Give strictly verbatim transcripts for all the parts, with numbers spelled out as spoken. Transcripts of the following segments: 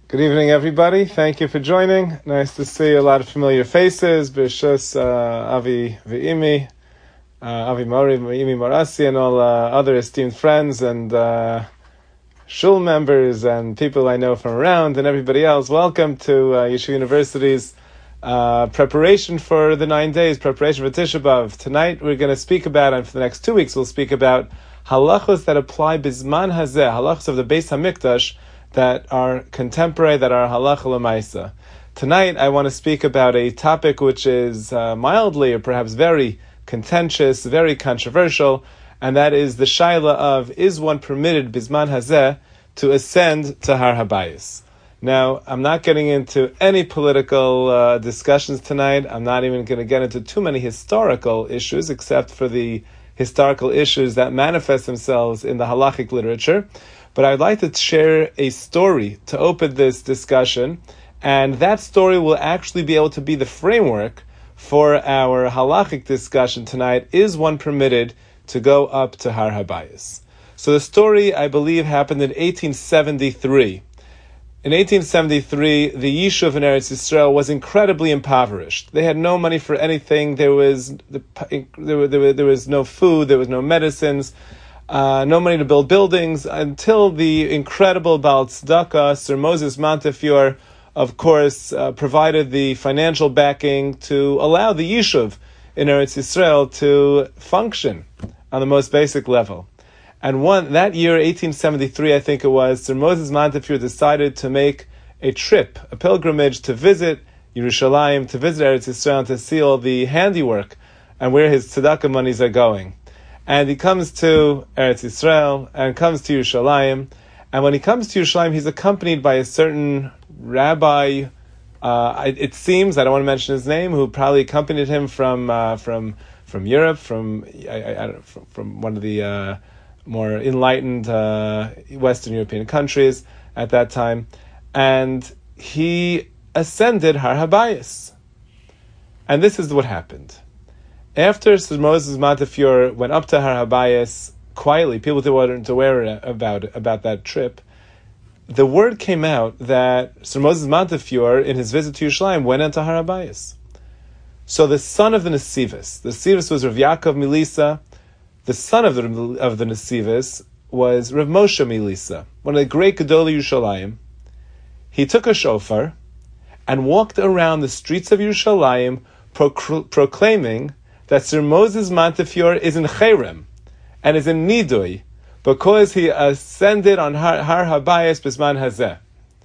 Good evening, everybody. Thank you for joining. Nice to see a lot of familiar faces. B'shus uh, Avi V'imi, uh, Avi Mori, V'imi Morasi, and all uh, other esteemed friends and uh, shul members and people I know from around and everybody else. Welcome to uh, Yeshiva University's uh, preparation for the nine days, preparation for Tisha B'Av. Tonight we're going to speak about, and for the next two weeks we'll speak about halachos that apply bizman hazeh, halachos of the Beis Hamikdash, that are contemporary, that are halacha l'maisa. Tonight, I want to speak about a topic which is uh, mildly or perhaps very contentious, very controversial, and that is the shaila of, is one permitted, bizman hazeh, to ascend to Har Habayis? Now, I'm not getting into any political uh, discussions tonight. I'm not even going to get into too many historical issues, except for the historical issues that manifest themselves in the halachic literature. But I'd like to share a story to open this discussion, and that story will actually be able to be the framework for our halachic discussion tonight. Is one permitted to go up to Har Habayis? So the story, I believe, happened in eighteen seventy-three. In eighteen seventy-three, the Yishuv in Eretz Yisrael was incredibly impoverished. They had no money for anything. There was the, there, there, there was no food. There was no medicines. Uh, no money to build buildings, until the incredible Baal Tzedakah, Sir Moses Montefiore, of course, uh, provided the financial backing to allow the Yishuv in Eretz Yisrael to function on the most basic level. And one that year, eighteen seventy-three, I think it was, Sir Moses Montefiore decided to make a trip, a pilgrimage, to visit Yerushalayim, to visit Eretz Yisrael, and to see all the handiwork and where his tzedakah monies are going. And he comes to Eretz Yisrael and comes to Yerushalayim. And when he comes to Yerushalayim, he's accompanied by a certain rabbi. Uh, it, it seems, I don't want to mention his name, who probably accompanied him from uh, from from Europe, from I, I, I don't know, from, from one of the uh, more enlightened uh, Western European countries at that time. And he ascended Har Habayis. And this is what happened. After Sir Moses Montefiore went up to Har Habayis quietly, people weren't aware about about that trip, the word came out that Sir Moses Montefiore, in his visit to Yerushalayim, went into Har Habayis. So the son of the Nesivos, the Nesivos was Rav Yaakov Milisa, the son of the of the Nesivos was Rav Moshe Milisa, one of the great Gedolei Yerushalayim. He took a shofar and walked around the streets of Yerushalayim procl- proclaiming that Sir Moses Montefiore is in Cherem and is in Nidui because he ascended on Har, Har Habayis Bisman Hazeh.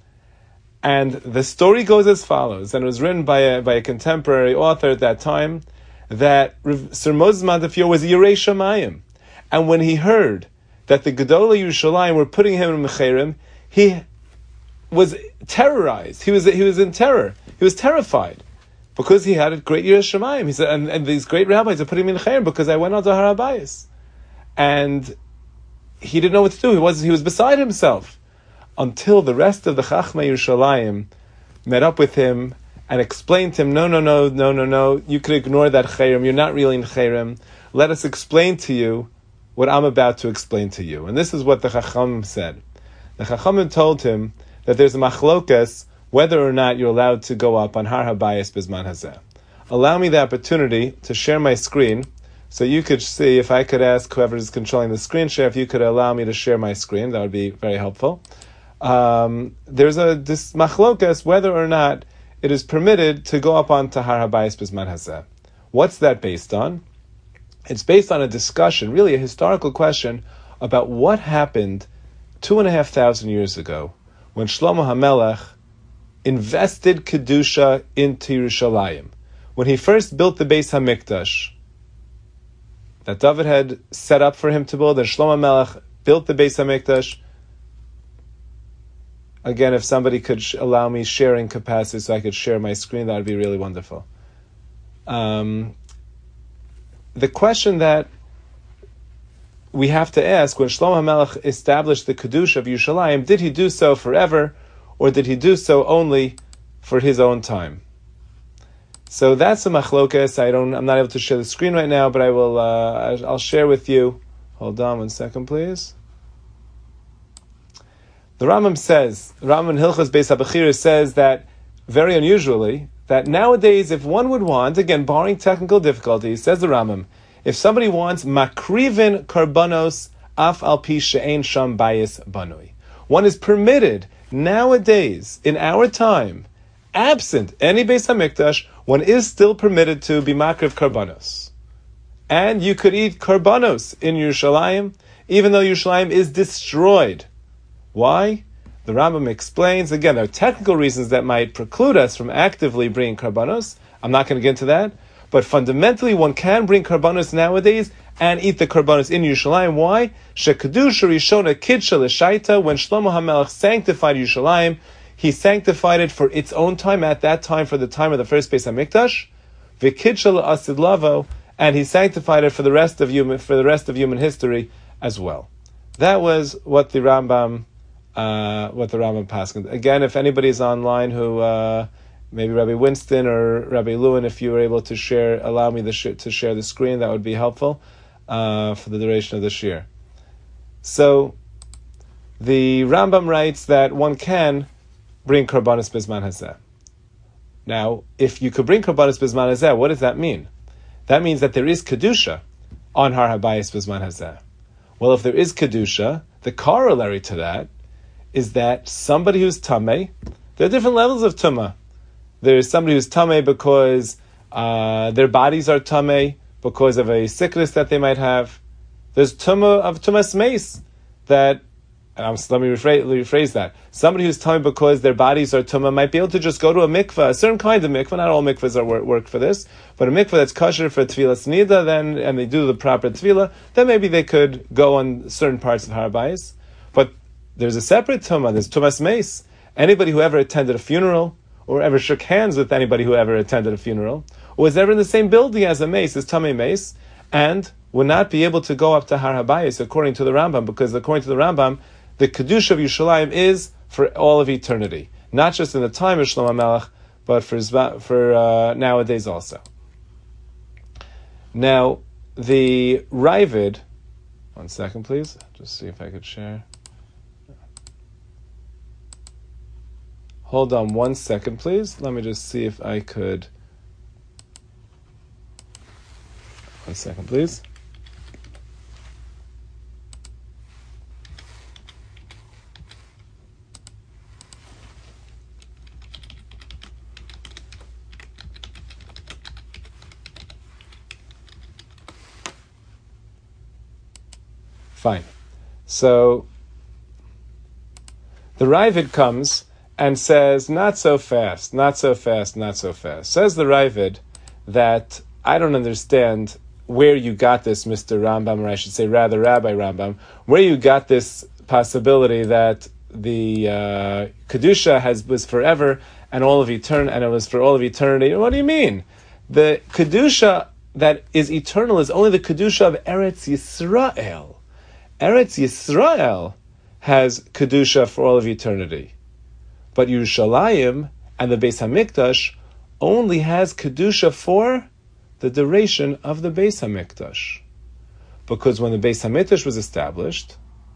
And the story goes as follows, and it was written by a, by a contemporary author at that time, that Sir Moses Montefiore was Yirei Shamayim. And when he heard that the Gedolei Yerushalayim were putting him in Cherem, he was terrorized. He was, he was in terror. He was terrified. Because he had a great Yirei Shamayim. He said, and, and these great rabbis are putting me in Cherem because I went on to Har Habayis. And he didn't know what to do. He was he was beside himself. Until the rest of the Chachmei Yerushalayim met up with him and explained to him, no, no, no, no, no, no, you could ignore that Cherem. You're not really in Cherem. Let us explain to you what I'm about to explain to you. And this is what the Chachamim said. The Chachamim told him that there's a machlokas whether or not you're allowed to go up on Har Habayis Bisman Hazeh. Allow me the opportunity to share my screen so you could see, if I could ask whoever is controlling the screen share, if you could allow me to share my screen, that would be very helpful. Um, there's a this machlokas whether or not it is permitted to go up onto Har Habayis Bisman Hazeh. What's that based on? It's based on a discussion, really a historical question, about what happened two and a half thousand years ago when Shlomo HaMelech invested Kedusha into Yerushalayim. When he first built the Beis HaMikdash, that David had set up for him to build, and Shlomo Melech built the Beis HaMikdash. Again, if somebody could sh- allow me sharing capacity so I could share my screen, that would be really wonderful. Um, the question that we have to ask, when Shlomo HaMelech established the Kedusha of Yerushalayim, did he do so forever, or did he do so only for his own time? So that's a machlokas. I don't. I'm not able to share the screen right now, but I will. Uh, I'll share with you. Hold on one second, please. The Rambam says, the Rambam in Hilchos Beis HaBechira says that, very unusually, that nowadays, if one would want, again, barring technical difficulties, says the Rambam, if somebody wants makrivin karbanos af al pi she'ein sham bayis banui, one is permitted nowadays, in our time, absent any Beis HaMikdash, one is still permitted to be makriv karbanos. And you could eat karbanos in Yerushalayim, even though Yerushalayim is destroyed. Why? The Rambam explains, again, there are technical reasons that might preclude us from actively bringing karbanos. I'm not going to get into that. But fundamentally, one can bring karbanos nowadays and eat the karbanos in Yerushalayim. Why? Shekadusha Rishona Kidsha L'Shaita, when Shlomo HaMelech sanctified Yerushalayim, he sanctified it for its own time, at that time, for the time of the first Beis HaMikdash. V'Kidsha L'Asid Lavo, and he sanctified it for the rest of human, for the rest of human history as well. That was what the Rambam Uh, what the Rambam paskin. Again, if anybody is online who, uh, maybe Rabbi Winston or Rabbi Lewin, if you were able to share, allow me the sh- to share the screen, that would be helpful uh, for the duration of the shir. So, the Rambam writes that one can bring karbanos bizman hazeh. Now, if you could bring karbanos bizman hazeh, what does that mean? That means that there is kedusha on Har Habayis bizman hazeh. Well, if there is kedusha, the corollary to that is that somebody who's tamei, there are different levels of tumah. There's somebody who's tamei because uh, their bodies are tamei because of a sickness that they might have. There's tumah of tumas meis that, um, let me rephrase, rephrase that. Somebody who's tamei because their bodies are tumah might be able to just go to a mikveh, a certain kind of mikveh. Not all mikvehs are work, work for this, but a mikveh that's kosher for tefillas nida, then and they do the proper tefillah, then maybe they could go on certain parts of Har Habayis. But there's a separate tumah, there's tumas meis. Anybody who ever attended a funeral, or ever shook hands with anybody who ever attended a funeral, or was ever in the same building as a meis, is tamei meis, and would not be able to go up to Har Habayis according to the Rambam, because according to the Rambam, the Kedusha of Yerushalayim is for all of eternity. Not just in the time of Shlomo HaMelech, but for, for uh, nowadays also. Now, the Ravid, one second please, just see if I could share. Hold on one second, please. Let me just see if I could. One second, please. Fine. So, the Ravid comes and says, not so fast, not so fast, not so fast. Says the Ravid that I don't understand where you got this, Mister Rambam, or I should say rather Rabbi Rambam, where you got this possibility that the uh, Kedusha has was forever and all of eternity, and it was for all of eternity. What do you mean? The Kedusha that is eternal is only the Kedusha of Eretz Yisrael. Eretz Yisrael has Kedusha for all of eternity. But Yerushalayim and the Beis HaMikdash only has Kedusha for the duration of the Beis HaMikdash. Because when the Beis HaMikdash was established,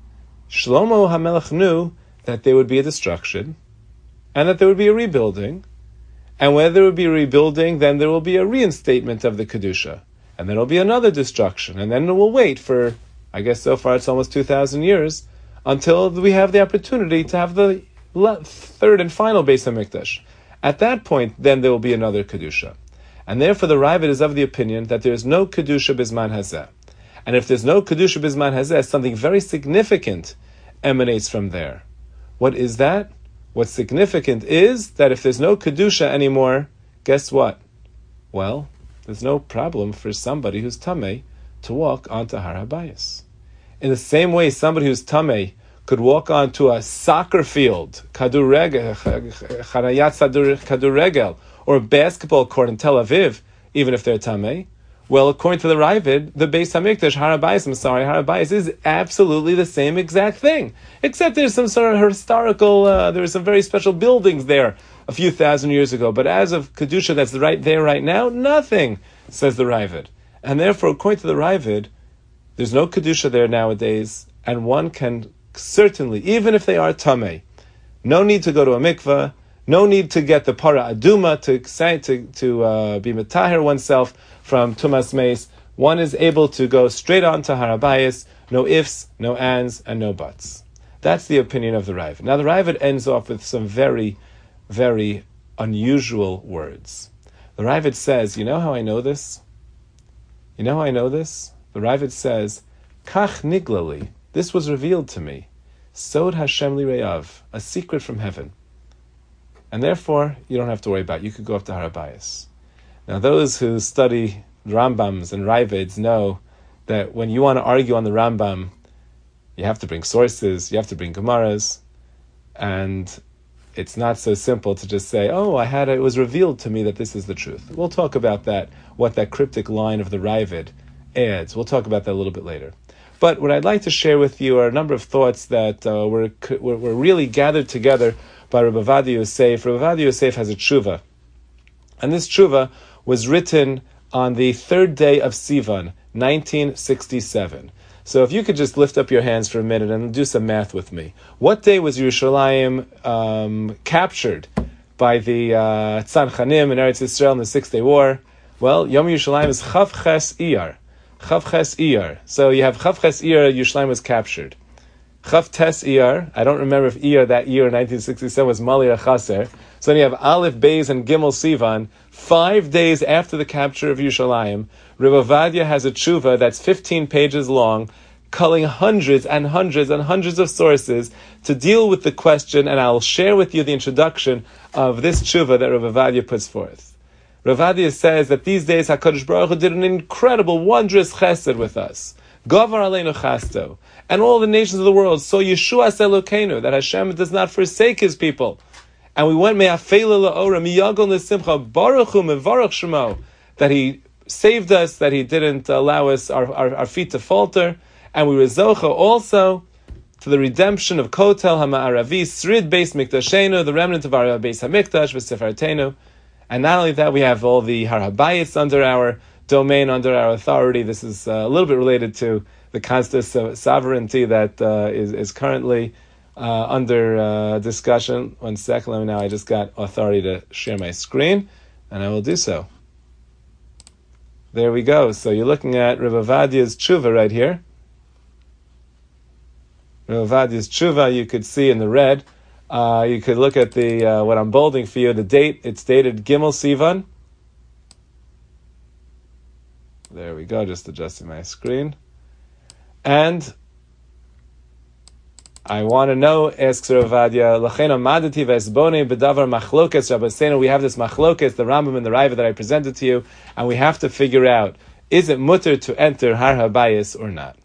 Shlomo HaMelech knew that there would be a destruction and that there would be a rebuilding. And when there would be a rebuilding, then there will be a reinstatement of the Kedusha. And then there will be another destruction. And then we'll wait for, I guess so far it's almost two thousand years, until we have the opportunity to have the third and final Beis HaMikdash. At that point, then there will be another Kedusha. And therefore the Ravid is of the opinion that there is no Kedusha Bizman Hazeh. And if there's no Kedusha Bizman Hazeh, something very significant emanates from there. What is that? What's significant is that if there's no Kedusha anymore, guess what? Well, there's no problem for somebody who's Tameh to walk onto Har Habayis. In the same way, somebody who's Tameh could walk onto a soccer field, Kadurregel, Chanayat Kadurregel, or a basketball court in Tel Aviv, even if they're Tameh. Well, according to the Ravid, the Beis HaMikdash, Har Habayis, I'm sorry, Har Habayis is absolutely the same exact thing. Except there's some sort of historical, uh, there are some very special buildings there a few thousand years ago. But as of Kedusha that's right there right now, nothing, says the Ravid. And therefore, according to the Ravid, there's no Kedusha there nowadays, and one can certainly, even if they are tamei, no need to go to a mikveh, no need to get the para aduma to say to to uh, be metaher oneself from tumas meis. One is able to go straight on to Har HaBayis, no ifs, no ands, and no buts. That's the opinion of the Raavad. Now the Raavad ends off with some very, very unusual words. The Raavad says, you know how I know this? You know how I know this? The Raavad says, Kach niglali, this was revealed to me. Sod Hashem li re'av, a secret from heaven. And therefore, you don't have to worry about it. You could go up to Har HaBayis. Now those who study Rambams and Raavads know that when you want to argue on the Rambam, you have to bring sources, you have to bring Gemaras, and it's not so simple to just say, oh, I had a, it was revealed to me that this is the truth. We'll talk about that, what that cryptic line of the Raavad adds. We'll talk about that a little bit later. But what I'd like to share with you are a number of thoughts that uh, were, were were really gathered together by Rabbi Ovadia Yosef. Rabbi Ovadia Yosef has a tshuva, and this tshuva was written on the third day of Sivan, nineteen sixty-seven. So if you could just lift up your hands for a minute and do some math with me. What day was Yerushalayim um, captured by the uh, Tzanchanim in Eretz Yisrael in the Six Day War? Well, Yom Yerushalayim is Chav Ches Iyar. Chav Ches Iyar. So you have Chav Ches Iyar, Yerushalayim was captured. Chav Tes Iyar, I don't remember if Iyar that year in nineteen sixty-seven was Mali or Chaser. So then you have Aleph, Beis, and Gimel Sivan. Five days after the capture of Yerushalayim, Rabbi Ovadia has a tshuva that's fifteen pages long, culling hundreds and hundreds and hundreds of sources to deal with the question, and I'll share with you the introduction of this tshuva that Rabbi Ovadia puts forth. Rabbi Ovadia says that these days HaKadosh Baruch Hu did an incredible, wondrous chesed with us. Gavar aleinu chasto. And all the nations of the world saw Yeshuas Elokeinu, that Hashem does not forsake His people. And we went me'afela la'ora miyagol nesimcha baruch hu mevarach shemo, that He saved us, that He didn't allow us our, our, our feet to falter, and we were zocha also to the redemption of Kotel Hama'aravi, Srid Beis Mikdashenu, the remnant of our Beis Hamikdash, V'Sefartenu. And not only that, we have all the Har HaBayis under our domain, under our authority. This is uh, a little bit related to the constant sovereignty that uh, is, is currently uh, under uh, discussion. One second, let me know. I just got authority to share my screen, and I will do so. There we go. So you're looking at Rabbi Ovadia's tshuva right here. Rabbi Ovadia's tshuva, you could see in the red. Uh, you could look at the uh, what I'm bolding for you, the date. It's dated Gimel Sivan. There we go, just adjusting my screen. And I want to know, asks Rav Ovadia, L'chein amadati v'esboni b'davar machlokes Rabbeinu. We have this machlokes, the Rambam and the Raavad that I presented to you, and we have to figure out, is it mutter to enter Har HaBayis or not?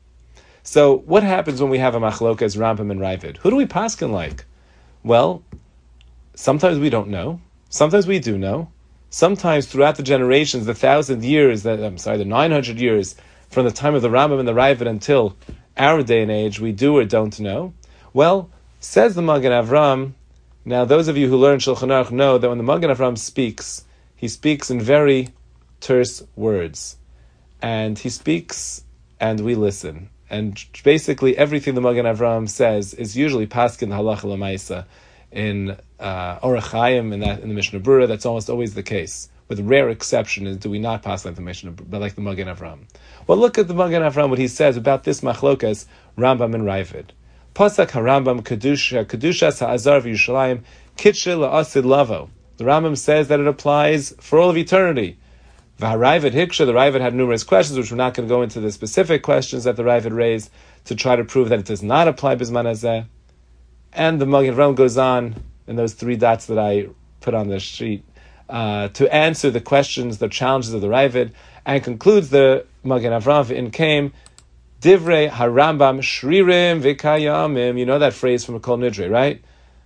So what happens when we have a machlokes, Rambam and Raavad? Who do we paskin like? Well, sometimes we don't know. Sometimes we do know. Sometimes throughout the generations, the thousand years, that I'm sorry, the nine hundred years, from the time of the Rambam and the Raavad until our day and age, we do or don't know. Well, says the Magen Avram. Now, those of you who learn Shulchan Aruch know that when the Magen Avram speaks, he speaks in very terse words. And he speaks, and we listen. And basically everything the Magen Avram says is usually paskin halacha l'maisa. In uh, Orach Chaim, in, that, in the Mishnah Brura, that's almost always the case. With rare exception is do we not pass like the Mishnah, but like the Magen Avram. Well, look at the Magen Avram, what he says about this machlokas, Rambam and Raavad. Pasak HaRambam Kedusha, Kedushas HaAzar v'Yushalayim, Kitshel La'asid Lavo. The Rambam says that it applies for all of eternity. V'HaRaavad Hiksha, the Raavad had numerous questions, which we're not going to go into the specific questions that the Raavad raised to try to prove that it does not apply Bizman Hazeh. And the Magen Avram goes on, in those three dots that I put on the sheet, uh, to answer the questions, the challenges of the Raavad, and concludes the Magen Avram in came Divrei HaRambam Shririm V'Kayamim. You know that phrase from Kol Nidre, right?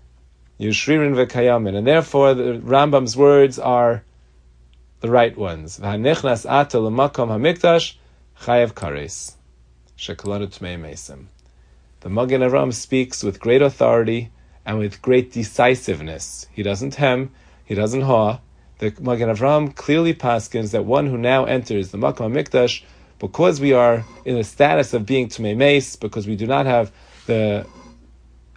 You Shririm V'Kayamim. And therefore, the Rambam's words are the right ones. V'Hanichnas Ata L'Makom HaMikdash Chayav Kares Shekolanu Tmei Mesim. The Magen Avram speaks with great authority and with great decisiveness. He doesn't hem, he doesn't haw. The Magen Avram clearly paskins that one who now enters the Makom HaMikdash, because we are in the status of being Tumei Meis, because we do not have the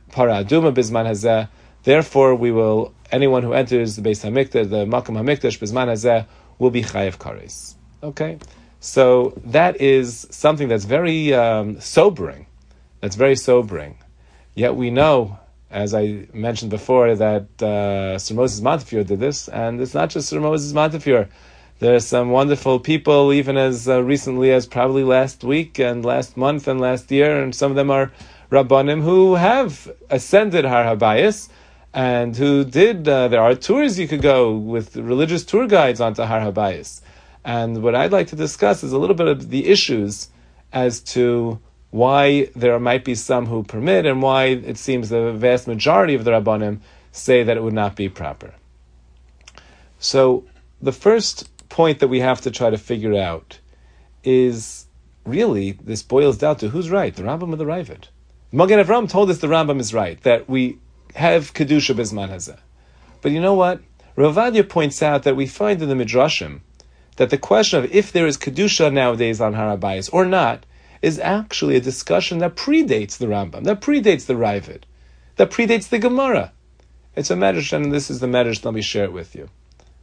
para aduma bizman hazeh. Therefore, we will anyone who enters the Beis Hamikdash, the Makom Hamikdash bizman hazeh, will be chayav kares. Okay, so that is something that's very um, sobering. That's very sobering. Yet we know, as I mentioned before, that uh, Sir Moses Montefiore did this, and it's not just Sir Moses Montefiore. There are some wonderful people, even as uh, recently as probably last week and last month and last year, and some of them are Rabbanim who have ascended Har Habayis, and who did, uh, there are tours you could go with religious tour guides onto Har Habayis. And what I'd like to discuss is a little bit of the issues as to why there might be some who permit and why it seems the vast majority of the Rabbanim say that it would not be proper. So the first point that we have to try to figure out is really, this boils down to who's right, the Rambam or the Ravid. Magen Avraham told us the Rambam is right, that we have Kedusha Bizman Hazeh. But you know what? Rav Ovadia points out that we find in the Midrashim that the question of if there is Kedusha nowadays on Har Habayis or not is actually a discussion that predates the Rambam, that predates the Ravid, that predates the Gemara. It's a Medrash, and this is the Medrash, let me share it with you.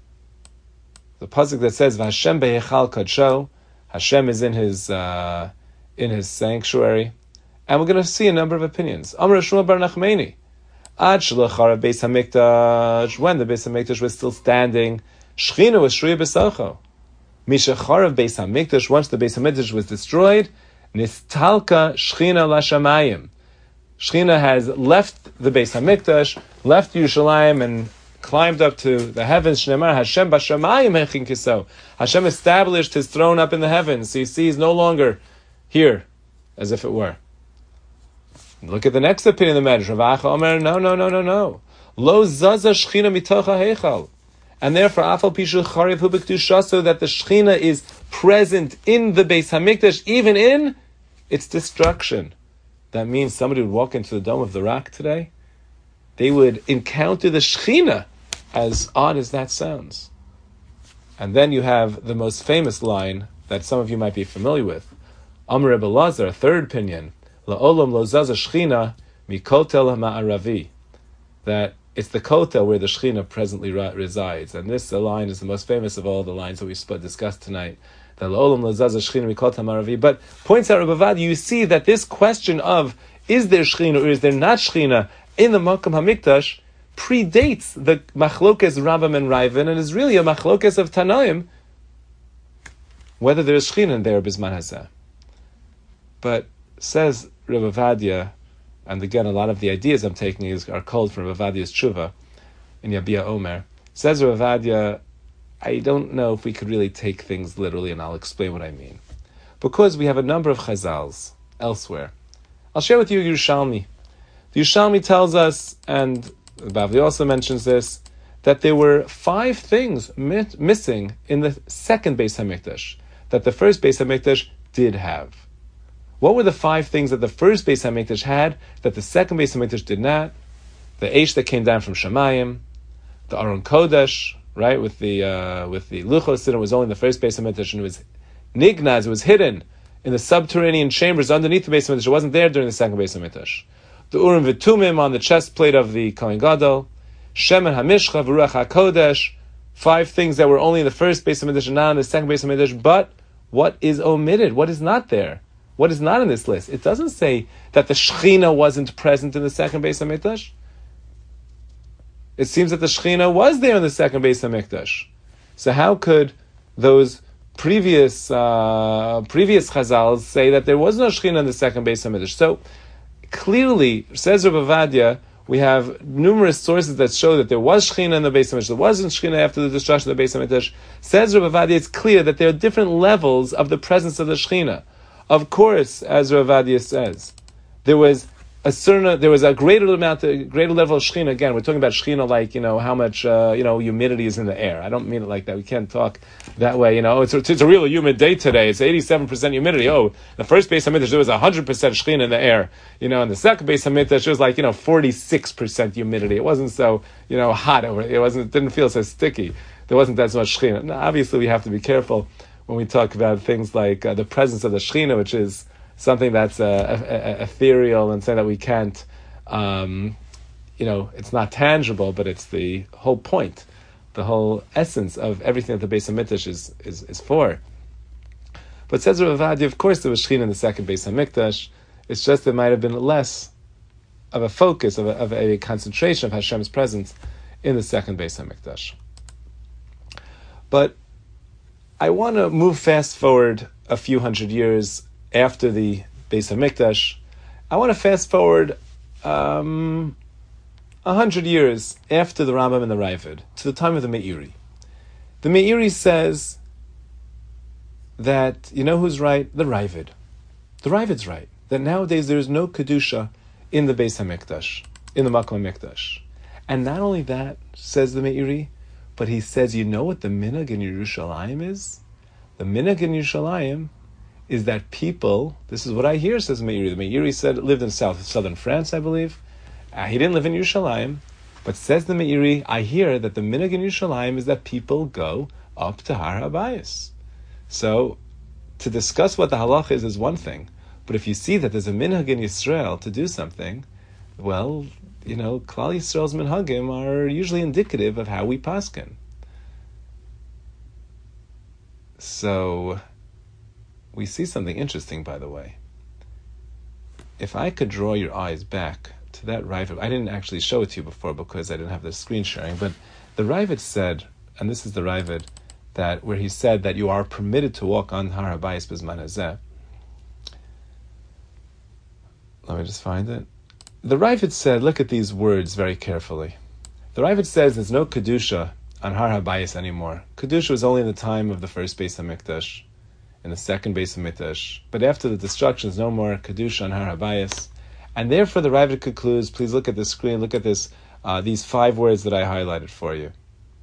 The pasuk that says, "V'Hashem be'echal kadsho," Hashem is in his uh, in his sanctuary, and we're going to see a number of opinions. Amar Shmuel bar Nachmani, Ad shelachara Beis Hamikdash, when the Beis Hamikdash was still standing, Shechina was shruya b'salcho. Mishacharav Beis Hamikdash, once the Beis Hamikdash was destroyed, Nistalka Shechina lashamayim. Shechina has left the Beis Hamikdash, left Yerushalayim, and climbed up to the heavens. Shneimar Hashem b'shamayim hechin kiso. Hashem established his throne up in the heavens. So you see, he's no longer here, as if it were. Look at the next opinion of the Medrash. Rav Acha Omer, no, no, no, no, no. Lo zaza Shechina mitocha heichal. And therefore, afal pishu chariv hu b'kedusha, so that the Shechina is present in the Beis Hamikdash, even in its destruction. That means somebody would walk into the Dome of the Rock today, they would encounter the Shechina, as odd as that sounds. And then you have the most famous line that some of you might be familiar with. Amar Rebbe Lazar, a third opinion, La'olam lo zaza Shechina mikotel ha'ma'aravi, that it's the Kotel where the Shechina presently resides. And this line is the most famous of all the lines that we discussed tonight. That La'olam lo zaza Shechina mikotel ha'ma'aravi. But points out Rebbe Ovadia, you see that this question of is there Shechina or is there not Shechina in the Makom HaMikdash predates the Machlokes Rambam and Ravid, and is really a Machlokes of Tanaim, whether there is Shechina there Bizman Hazeh. But says Rav Ovadia, and again a lot of the ideas I'm taking is, are called from Rav Ovadia's Tshuva in Yabia Omer. Says Rav Ovadia, I don't know if we could really take things literally, and I'll explain what I mean. Because we have a number of Chazals elsewhere. I'll share with you Yerushalmi. The Yerushalmi tells us, and the Bavli also mentions this, that there were five things mit- missing in the second Beis Hamikdash that the first Beis Hamikdash did have. What were the five things that the first Beis Hamikdash had that the second Beis Hamikdash did not? The Eish that came down from Shamayim, the Aron Kodesh, right, with the uh, with the Luchos, it was only in the first Beis Hamikdash, and it was nignaz, it was hidden in the subterranean chambers underneath the Beis Hamikdash. It wasn't there during the second Beis Hamikdash. The Urim V'Tumim on the chest plate of the Kohen Gadol, Shemen HaMishcha V'Ruach HaKodesh, five things that were only in the first Beis Hamikdash and not in the second Beis Hamikdash. But what is omitted? What is not there? What is not in this list? It doesn't say that the Shechina wasn't present in the second Beis Hamikdash. It seems that the Shechina was there in the second Beis Hamikdash. So how could those previous uh, previous Chazals say that there was no Shechina in the second Beis Hamikdash? So clearly, says Rav Ovadia, we have numerous sources that show that there was Shechina in the Beis Hamikdash. There wasn't Shechina after the destruction of the Beis Hamikdash. Says Rav Ovadia, it's clear that there are different levels of the presence of the Shechina. Of course, as Rav Ovadia says, there was a certain, there was a greater amount, a greater level of Shechina. Again, we're talking about Shechina like, you know, how much, uh, you know, humidity is in the air. I don't mean it like that. We can't talk that way. You know, it's a, it's a real humid day today. It's eighty-seven percent humidity. Oh, the first Beis Hamikdash, there was one hundred percent Shechina in the air. You know, and the second Beis Hamikdash, it was like, you know, forty-six percent humidity. It wasn't so, you know, hot. It wasn't, it didn't feel so sticky. There wasn't that much Shechina. Now, obviously, we have to be careful when we talk about things like uh, the presence of the Shechina, which is something that's uh, e- e- ethereal and something that we can't um, you know, it's not tangible, but it's the whole point, the whole essence of everything that the Beis Hamikdash is, is, is for. But says Rav Ovadia, of course there was Shechina in the second Beis Hamikdash. It's just there might have been less of a focus, of a, of a concentration of Hashem's presence in the second Beis Hamikdash. But I want to move fast forward a few hundred years after the Beis Hamikdash. I want to fast forward um, a hundred years after the Rambam and the Raavad, to the time of the Meiri. The Meiri says that, you know who's right? The Raavad. The Raavad's right. That nowadays there is no Kedusha in the Beis HaMikdash, in the Makom HaMikdash. And not only that, says the Meiri, but he says, you know what the minhag in Yerushalayim is? The minhag in Yerushalayim is that people, this is what I hear, says Meiri. The Meiri said, lived in south, southern France, I believe. Uh, he didn't live in Yerushalayim, but says the Meiri, I hear that the minhag in Yerushalayim is that people go up to Har HaBayis. So, to discuss what the halach is is one thing, but if you see that there's a minhag in Yisrael to do something, well, you know, Klal Yisrael's minhagim are usually indicative of how we paskin. So, we see something interesting, by the way. If I could draw your eyes back to that Raavad, I didn't actually show it to you before because I didn't have the screen sharing, but the Raavad said, and this is the Raavad, that where he said that you are permitted to walk on Har HaBayis B'zman Hazeh. Let me just find it. The Raavad said, look at these words very carefully. The Raavad says there's no Kedusha on Har HaBayis anymore. Kedusha was only in the time of the first Beis HaMikdash, in the second Beis HaMikdash. But after the destruction, there's no more Kedusha on Har HaBayis. And therefore the Raavad concludes, please look at the screen, look at this, uh, these five words that I highlighted for you.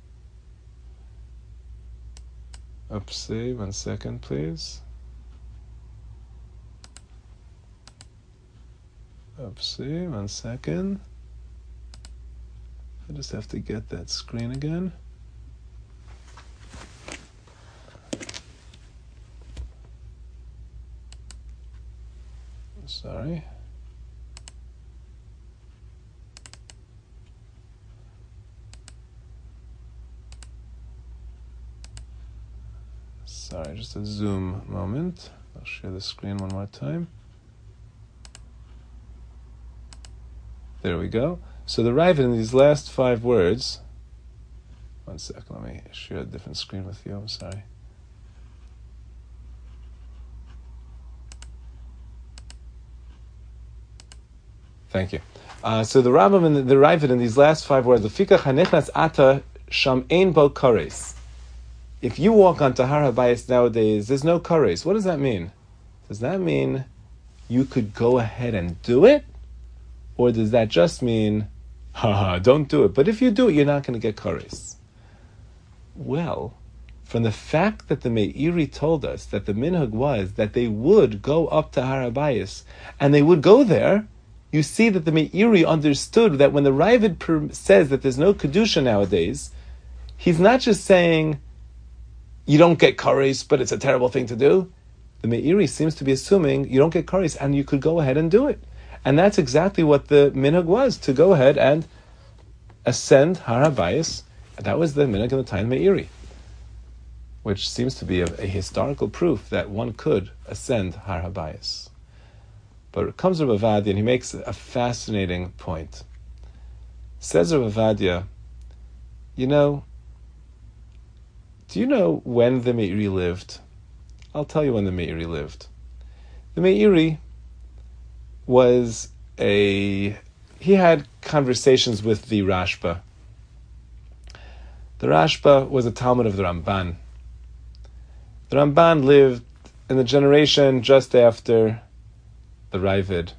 Oopsie, one second, please. Oopsie, one second. I just have to get that screen again. Sorry. Sorry, just a Zoom moment. I'll share the screen one more time. There we go. So the Raavad in these last five words, one second, let me share a different screen with you, I'm sorry. Thank you. Uh, so the Rambam and the, the Raavad in these last five words, Lefikach hanichnas ata sham ein bo kares. If you walk onto Har HaBayis nowadays, there's no kares. What does that mean? Does that mean you could go ahead and do it? Or does that just mean, haha, don't do it. But if you do it, you're not going to get kares. Well, from the fact that the Meiri told us that the minhag was that they would go up to Har HaBayis, and they would go there, you see that the Meiri understood that when the Raavad per- says that there's no Kedusha nowadays, he's not just saying, you don't get kares, but it's a terrible thing to do. The Meiri seems to be assuming you don't get kares, and you could go ahead and do it. And that's exactly what the minhag was, to go ahead and ascend Har HaBayis. That was the minhag in the time of Meiri, which seems to be a, a historical proof that one could ascend Har HaBayis. But it comes Rav Ovadia, and he makes a fascinating point. Says Rav Ovadia, you know, do you know when the Meiri lived? I'll tell you when the Meiri lived. The Meiri was a... He had conversations with the Rashba. The Rashba was a Talmud of the Ramban. The Ramban lived in the generation just after the Raavad.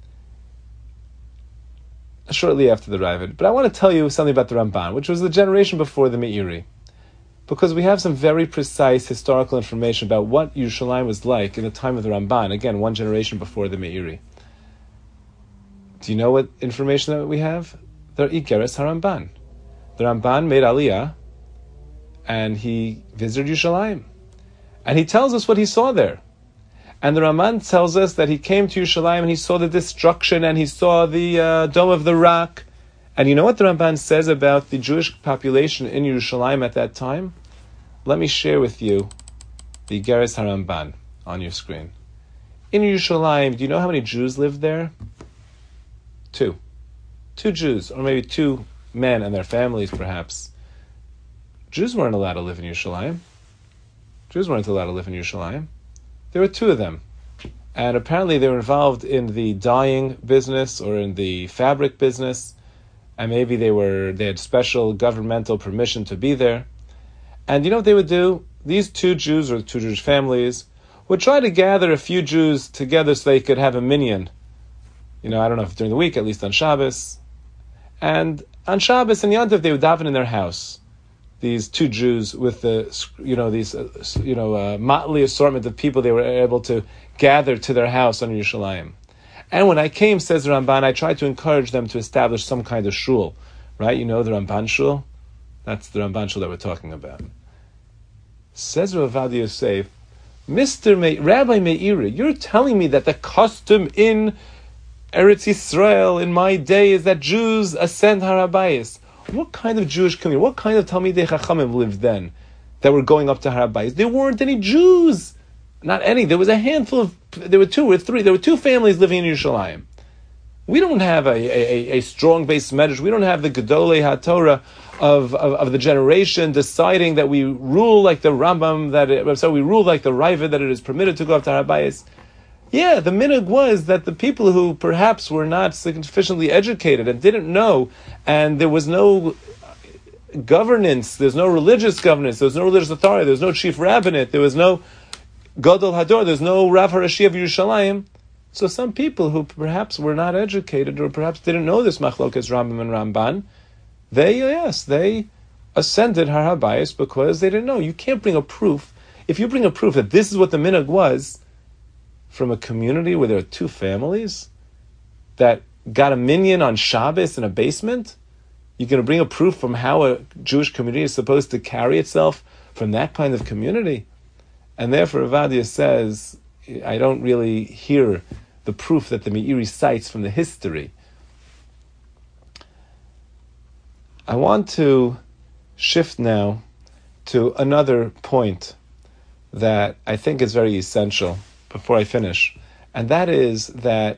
Shortly after the Raavad. But I want to tell you something about the Ramban, which was the generation before the Meiri. Because we have some very precise historical information about what Yerushalayim was like in the time of the Ramban. Again, one generation before the Meiri. Do you know what information that we have? The Igeres HaRamban. The Ramban made Aliyah, and he visited Yerushalayim. And he tells us what he saw there. And the Ramban tells us that he came to Yerushalayim and he saw the destruction and he saw the uh, Dome of the Rock. And you know what the Ramban says about the Jewish population in Yerushalayim at that time? Let me share with you the Geras HaRamban on your screen. In Yerushalayim, do you know how many Jews lived there? Two. Two Jews, or maybe two men and their families, perhaps. Jews weren't allowed to live in Yerushalayim. Jews weren't allowed to live in Yerushalayim. There were two of them. And apparently they were involved in the dyeing business or in the fabric business. And maybe they were they had special governmental permission to be there. And you know what they would do? These two Jews or two Jewish families would try to gather a few Jews together so they could have a minyan. You know, I don't know if during the week, at least on Shabbos. And on Shabbos and Yom Tov, they would daven in their house. These two Jews with the, you know, these, uh, you know, uh, motley assortment of people they were able to gather to their house on Yerushalayim. And when I came, says the Ramban, I tried to encourage them to establish some kind of shul. Right? You know the Ramban shul? That's the Ramban shul that we're talking about. Says Rav Ovadia Yosef, Mister Me- Rabbi Meiri, you're telling me that the custom in Eretz Yisrael in my day is that Jews ascend Har HaBayis. What kind of Jewish community, what kind of Talmidei Chachamim lived then that were going up to Har HaBayis? There weren't any Jews. Not any. There was a handful of, there were two or three, there were two families living in Yerushalayim. We don't have a, a, a strong base medrash. We don't have the Gedolei HaTorah of, of, of the generation deciding that we rule like the Rambam, that it, so we rule like the Raavad, that it is permitted to go up to Har HaBayis. Yeah, the minhag was that the people who perhaps were not sufficiently educated and didn't know, and there was no governance, there's no religious governance, there was no religious authority, there was no chief rabbinate, there was no Gadol Hador, there's no Rav Harashi of Yerushalayim. So some people who perhaps were not educated or perhaps didn't know this Machlokas Rambam and Ramban, they, yes, they ascended Har HaBayis because they didn't know. You can't bring a proof. If you bring a proof that this is what the minhag was, from a community where there are two families that got a minyan on Shabbos in a basement, you're going to bring a proof from how a Jewish community is supposed to carry itself from that kind of community? And therefore, Ovadia says, I don't really hear the proof that the Meiri cites from the history. I want to shift now to another point that I think is very essential before I finish, and that is that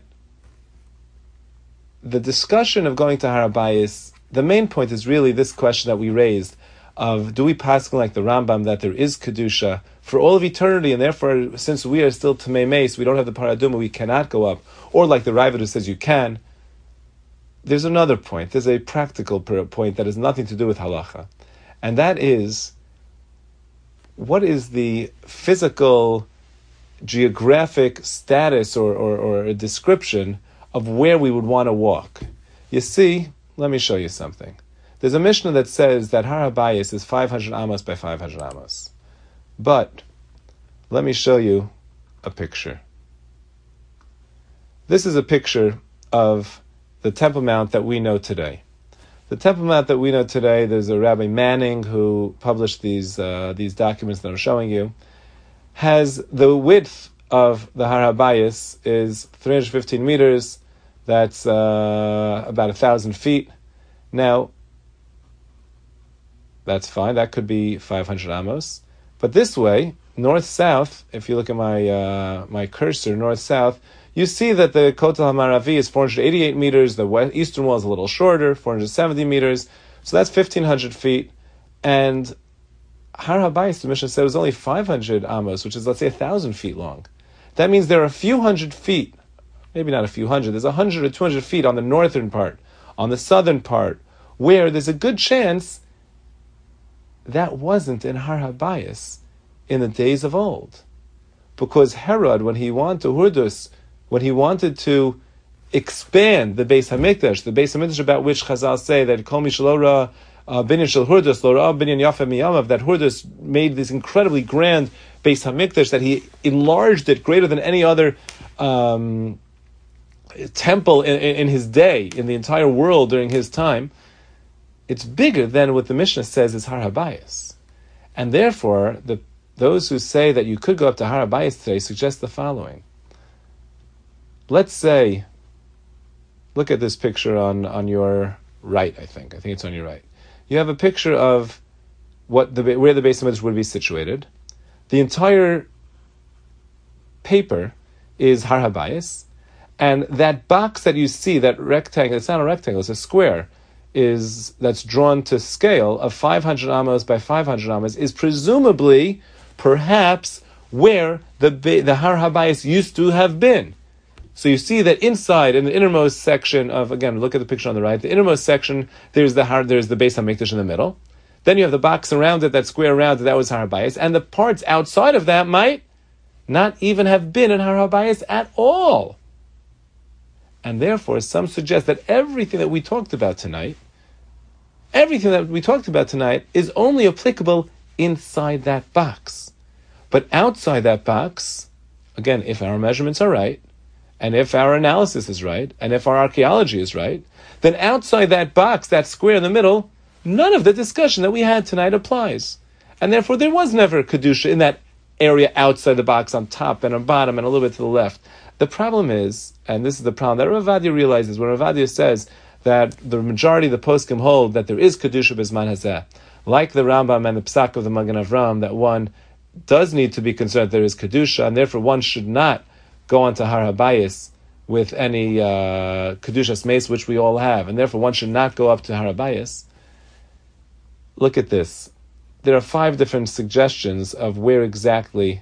the discussion of going to Har HaBayis, the main point is really this question that we raised of, do we paskin like the Rambam that there is Kedusha for all of eternity, and therefore, since we are still Tamei Meis, we don't have the Paraduma, we cannot go up, or like the Raavad who says you can. There's another point, there's a practical point that has nothing to do with halacha, and that is, what is the physical geographic status or, or, or a description of where we would want to walk? You see, let me show you something. There's a Mishnah that says that Har HaBayis is five hundred amos by five hundred amos. But let me show you a picture. This is a picture of the Temple Mount that we know today. The Temple Mount that we know today, there's a Rabbi Manning who published these uh, these documents that I'm showing you, has the width of the Har HaBayis is three hundred fifteen meters. That's uh, about a thousand feet. Now, that's fine. That could be five hundred amos. But this way, north-south, if you look at my uh, my cursor, north-south, you see that the Kotel HaMaravi is four hundred eighty-eight meters. The west, eastern wall is a little shorter, four hundred seventy meters. So that's fifteen hundred feet. And Har HaBayis, the Mishnah said, was only five hundred amos, which is, let's say, one thousand feet long. That means there are a few hundred feet, maybe not a few hundred, there's one hundred or two hundred feet on the northern part, on the southern part, where there's a good chance that wasn't in Har HaBayis in the days of old. Because Herod, when he wanted to Hurdus, when he wanted to expand the Beis HaMikdash, the Beis HaMikdash about which Chazal say that Kol Mi Shelo Ra Binyan Shel Hurdus, Lo Ra Binyan Yafa Miyamav, that Hurdus made this incredibly grand Beis HaMikdash, that he enlarged it greater than any other um, temple in, in his day, in the entire world during his time. It's bigger than what the Mishnah says is Har HaBayis. And therefore, the those who say that you could go up to Har HaBayis today suggest the following. Let's say, look at this picture on, on your right, I think. I think it's on your right. You have a picture of what the where the Beis HaMikdash would be situated. The entire paper is Har HaBayis, and that box that you see, that rectangle, it's not a rectangle, it's a square, is that's drawn to scale of five hundred amos by five hundred amos, is presumably, perhaps, where the the Har HaBayis used to have been. So you see that inside, in the innermost section of, again, look at the picture on the right, the innermost section, there's the Har, there's the Beis HaMikdash in the middle. Then you have the box around it, that square around it, that was Har HaBayis, and the parts outside of that might not even have been in Har HaBayis at all. And therefore, some suggest that everything that we talked about tonight, everything that we talked about tonight is only applicable inside that box. But outside that box, again, if our measurements are right, and if our analysis is right, and if our archaeology is right, then outside that box, that square in the middle, none of the discussion that we had tonight applies. And therefore, there was never Kedusha in that area outside the box, on top and on bottom and a little bit to the left. The problem is, and this is the problem that Rav Ovadia realizes, when Rav Ovadia says that the majority of the poskim hold that there is Kedusha B'zman Hazeh, like the Rambam and the Psak of the Magen Avram, that one does need to be concerned that there is Kedusha, and therefore one should not go on to Har HaBayis with any uh, Kedushas Meis, which we all have, and therefore one should not go up to Har HaBayis. Look at this. There are five different suggestions of where exactly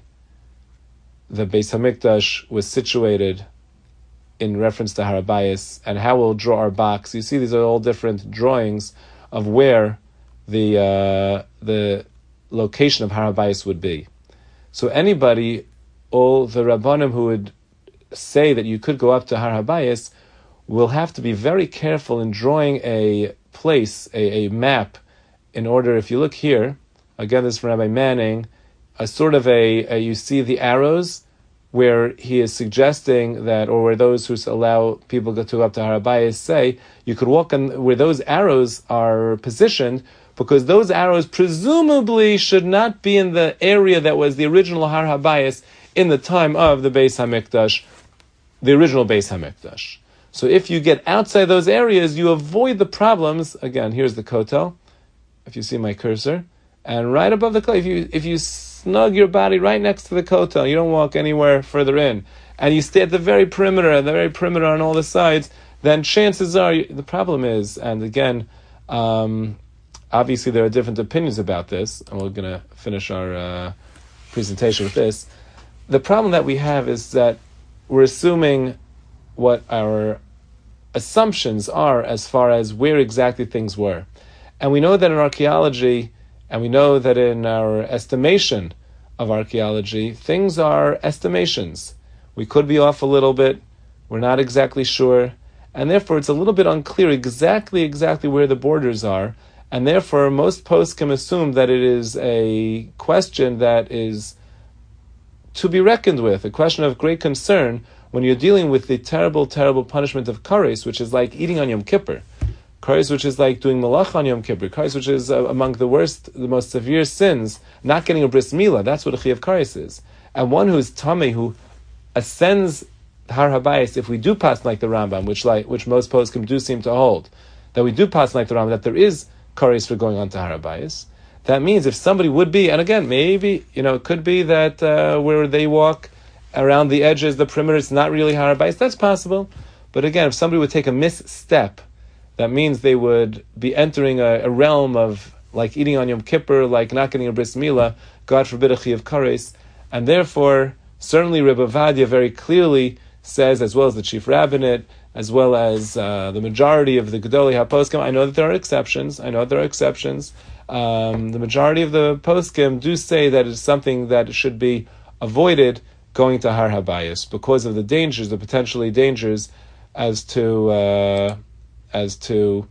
the Beis HaMikdash was situated in reference to Har HaBayis, and how we'll draw our box. You see, these are all different drawings of where the uh, the location of Har HaBayis would be. So anybody, all the Rabbanim who would say that you could go up to Har HaBayis, will have to be very careful in drawing a place, a, a map, in order, if you look here, again, this is from Rabbi Manning, a sort of a, a, you see the arrows where he is suggesting that, or where those who allow people to go up to Har HaBayis say, you could walk on where those arrows are positioned, because those arrows presumably should not be in the area that was the original Har HaBayis in the time of the Beis HaMikdash, the original Beis HaMikdash. So if you get outside those areas, you avoid the problems. Again, here's the kotel, if you see my cursor, and right above the kotel, if you if you snug your body right next to the kotel, you don't walk anywhere further in, and you stay at the very perimeter, at the very perimeter on all the sides, then chances are, the problem is, and again, um, obviously there are different opinions about this, and we're going to finish our uh, presentation with this. The problem that we have is that we're assuming what our assumptions are as far as where exactly things were. And we know that in archaeology, and we know that in our estimation of archaeology, things are estimations. We could be off a little bit, we're not exactly sure, and therefore it's a little bit unclear exactly, exactly where the borders are, and therefore most posts can assume that it is a question that is to be reckoned with, a question of great concern when you're dealing with the terrible, terrible punishment of kares, which is like eating on Yom Kippur. Kares, which is like doing malach on Yom Kippur. Kares, which is uh, among the worst, the most severe sins, not getting a bris milah. That's what a chiyuv kares is. And one who is tamei, who ascends Har HaBayis, if we do pass like the Rambam, which like which most poskim do seem to hold, that we do pass like the Rambam, that there is kares for going on to Har HaBayis. That means if somebody would be, and again, maybe, you know, it could be that uh, where they walk around the edges, the perimeter, it's not really Har HaBayis, that's possible. But again, if somebody would take a misstep, that means they would be entering a, a realm of like eating on Yom Kippur, like not getting a bris milah, God forbid a chiyuv kares, and therefore, certainly Rebbe Ovadia very clearly says, as well as the chief rabbinate, as well as uh, the majority of the Gedolei HaPoskim, I know that there are exceptions, I know that there are exceptions, Um, the majority of the poskim do say that it's something that should be avoided going to Har HaBayis because of the dangers, the potentially dangers, as to uh, as to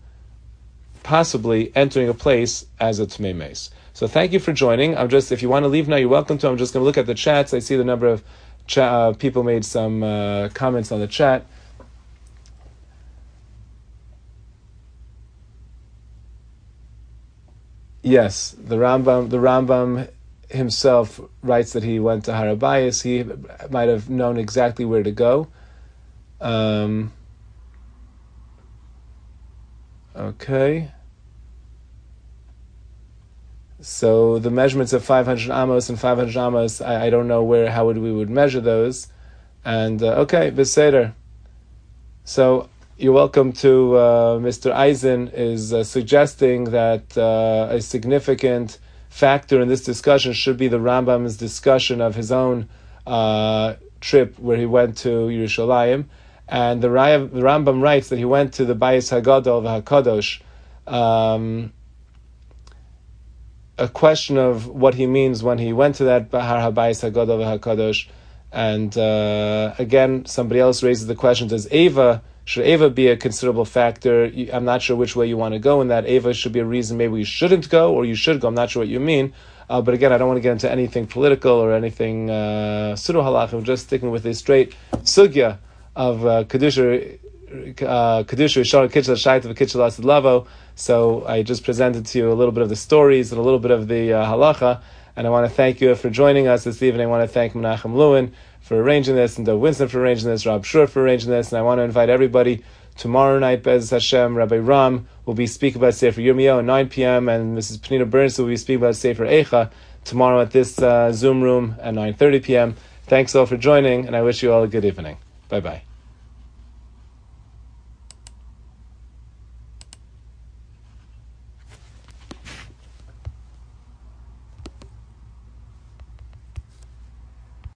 possibly entering a place as a Tmei Meis. So thank you for joining. I'm just, if you want to leave now, you're welcome to. I'm just going to look at the chats. I see the number of cha- uh, people made some uh, comments on the chat. Yes, the Rambam, the Rambam himself writes that he went to Har HaBayis. He might have known exactly where to go. Um, okay. So the measurements of five hundred amos and five hundred amos, I, I don't know where how would we would measure those. And uh, okay, Beseder. So you're welcome to uh, Mister Eisen is uh, suggesting that uh, a significant factor in this discussion should be the Rambam's discussion of his own uh, trip where he went to Yerushalayim. And the, Raya, the Rambam writes that he went to the Bayis HaGadol v'HaKadosh. Um, a question of what he means when he went to that Har HaBayis HaGadol v'HaKadosh. And uh, again, somebody else raises the question, does Eva, should Eva be a considerable factor? I'm not sure which way you want to go in that. Eva should be a reason maybe you shouldn't go, or you should go. I'm not sure what you mean. Uh, but again, I don't want to get into anything political or anything uh, pseudo halach. I'm just sticking with a straight sugya of uh, Kedusha uh, Kedusha Rishon Kitchel Shaita v'Kitchel Asid Lavo. So I just presented to you a little bit of the stories and a little bit of the uh, halacha. And I want to thank you for joining us this evening. I want to thank Menachem Lewin for arranging this, and Dov Winston for arranging this, Rob Shur for arranging this. And I want to invite everybody tomorrow night, Bez Hashem, Rabbi Ram will be speaking about Sefer Yirmiyahu at nine p.m. and Missus Penina Burns will be speaking about Sefer Eicha tomorrow at this uh, Zoom room at nine thirty p.m. Thanks all for joining, and I wish you all a good evening. Bye-bye.